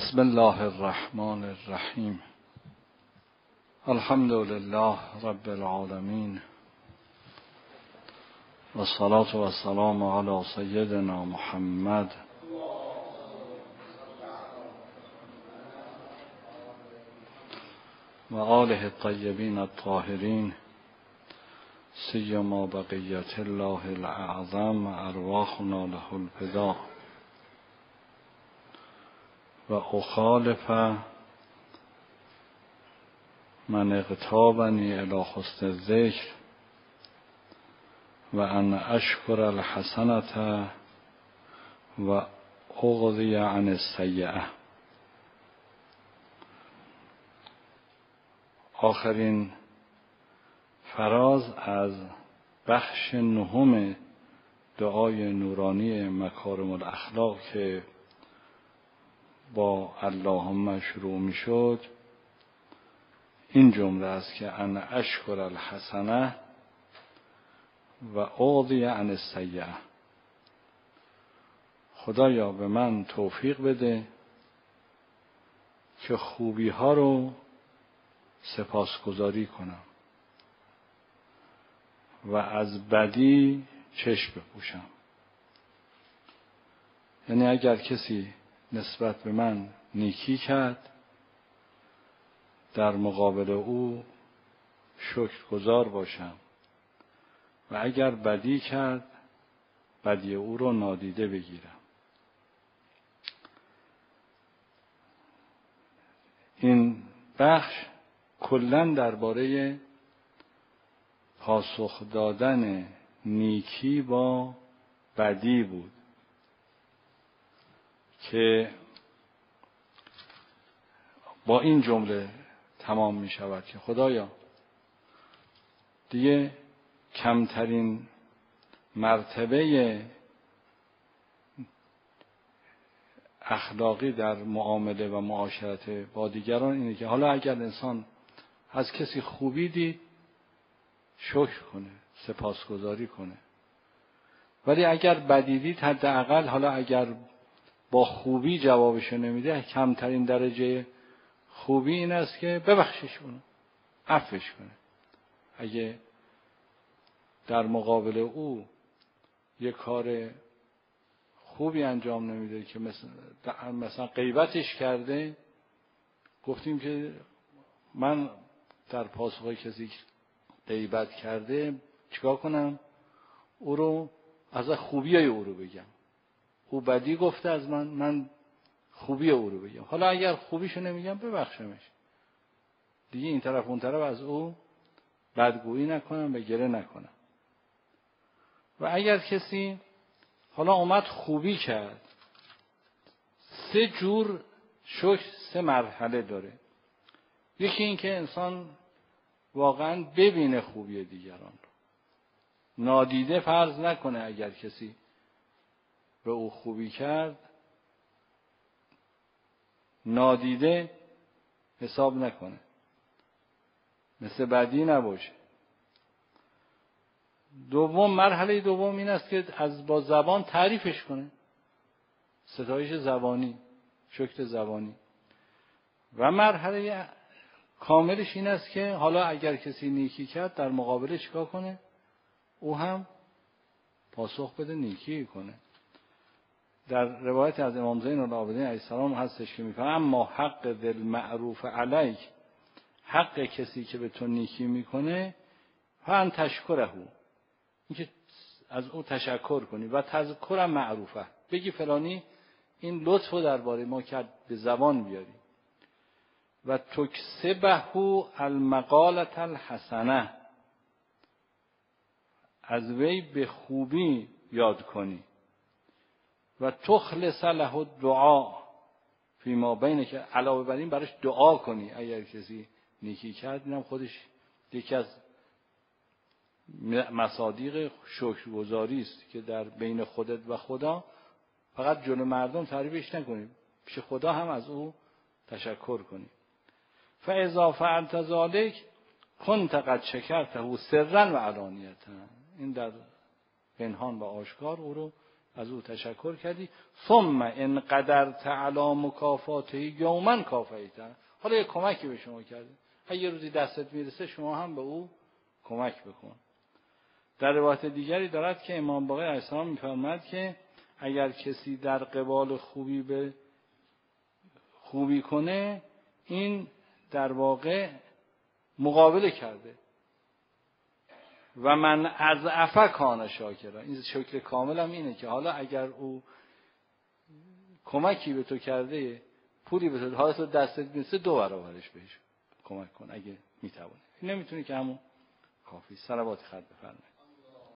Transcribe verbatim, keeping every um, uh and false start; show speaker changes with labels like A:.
A: بسم الله الرحمن الرحیم. الحمد لله رب العالمین و الصلاة و السلام علی سیدنا محمد و آله الطیبین الطاهرین سیما بقیت الله الاعظم ارواحنا له الفدا و اخالف من اغتابنی الی حسن الذکر و ان اشکر الحسنة و اغضی عن السیئة. آخرین فراز از بخش نهم دعای نورانی مکارم الاخلاق که با اللهم شروع می شد این جمله است که ان اشکر الحسنه و اغضی عن السیئه. خدایا به من توفیق بده که خوبی ها رو سپاسگزاری کنم و از بدی چشم بپوشم. یعنی اگر کسی نسبت به من نیکی کرد در مقابل او شکرگزار باشم و اگر بدی کرد بدی او رو نادیده بگیرم. این بخش کلاً درباره پاسخ دادن نیکی با بدی بود که با این جمله تمام می شود که خدایا دیگه کمترین مرتبه اخلاقی در معامله و معاشرت با دیگران اینه که حالا اگر انسان از کسی خوبی دید شکر کنه، سپاسگزاری کنه، ولی اگر بدی دید حداقل حالا اگر با خوبی جوابشو نمیده کمترین درجه خوبی این است که ببخشش کنه، عفوش کنه. اگه در مقابل او یه کار خوبی انجام نمیده که مثلا مثلا غیبتش کرده، گفتیم که من در پاسخ کسی غیبت کرده چیکار کنم؟ او رو از خوبیای او رو بگم. او بدی گفته از من، من خوبی او رو بگم. حالا اگر خوبیشو نمیگم ببخشمش. دیگه این طرف اون طرف از او بدگویی نکنم و گله نکنم. و اگر کسی حالا اومد خوبی کرد، سه جور شکر، سه مرحله داره. یکی این که انسان واقعا ببینه خوبی دیگران رو، نادیده فرض نکنه. اگر کسی به او خوبی کرد نادیده حساب نکنه، مثل بدی نباشه. دوم، مرحله دوم این است که از با زبان تعریفش کنه، ستایش زبانی، شکر زبانی. و مرحله کاملش این است که حالا اگر کسی نیکی کرد در مقابلش چیکار کنه؟ او هم پاسخ بده، نیکی کنه. در روایت از امام زین العابدین علیه السلام هستش که میگه اما حق ذل معروف علیک، حق کسی که به تو نیکی میکنه، فان تشکره، اینکه از او تشکر کنی، و تذکر معروفه، بگی فلانی این لطفو درباره ما کرد، به زبان بیاری. و تکسبه المقالة الحسنه، از وی به خوبی یاد کنی. و تخلص له الدعاء فیما بینه، که علاوه بر این براش دعا کنی. اگر کسی نیکی کرد، اینم خودش یکی از مصادیق شکرگزاری است که در بین خودت و خدا فقط جلو مردم تعریفش نکنی، پیش خدا هم از او تشکر کنی. فاذا فعلت ذلک کنت قد شکرته سرا و علانیه، این در پنهان و آشکار او رو از او تشکر کردی، ثم ان قدرت علی مکافاته یوما کافیته، حالا یه کمکی به شما کرده، اگه یه روزی دستت میرسه شما هم به او کمک بکن. در روایت دیگری دارد که امام باقر علیه السلام می‌فرماید که اگر کسی در قبال خوبی به خوبی کنه، این در واقع مقابله کرده و من از عفا کان شاکرا. این شکر کامل هم اینه که حالا اگر او کمکی به تو کرده، پولی به تو، حالا تو دستت میرسه، دو برابرش بهش کمک کن اگه میتوانی. نمیتونی که همون کافی. صلوات خط بفرمایید.